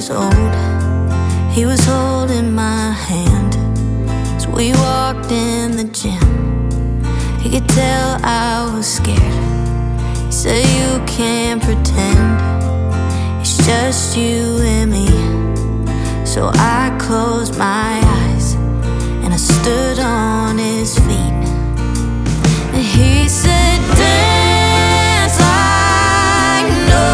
years old. He was holding my hand as we walked in the gym. He could tell I was scared. He said, "You can't pretend, it's just you and me." So I closed my eyes and I stood on his feet. And he said, "Dance like no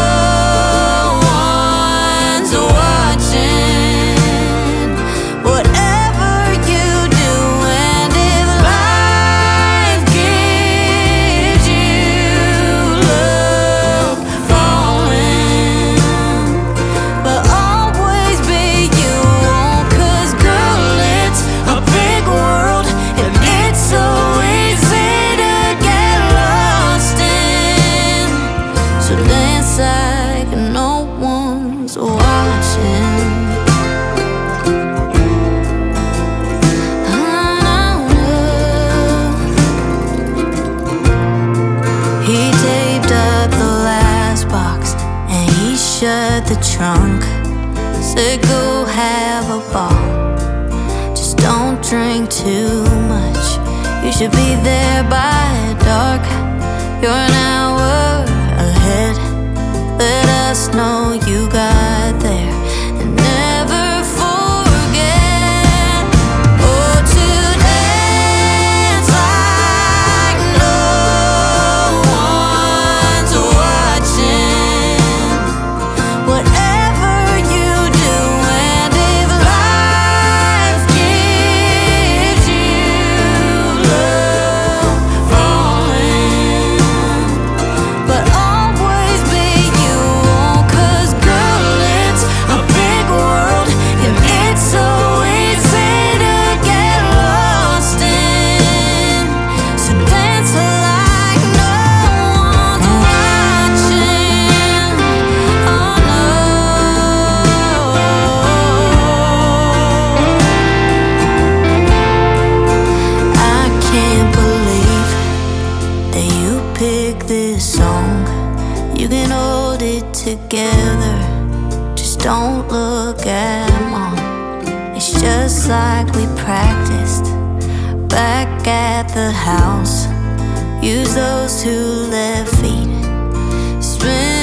one's watching. Whatever you do, and if life gives you love falling, but always be you on, 'cause girl, it's a big world and it's so easy to get lost in. So dance like no one's watching." He taped up the last box and he shut the trunk. Said, "Go have a ball, just don't drink too much. You should be there by dark. You're an hour ahead. Let us know you got there and never forget. Oh, to dance like no one's watching. Whatever you do, and if life gives you love falling, but always be you on, 'cause girl, it's a big world and it's so easy to get lost in. So dance like no one's watching. Oh no, I can't believe that you picked this song. You can hold it together, just don't look at mom. It's just like we practiced back at the house. Use those 2 left feet, spin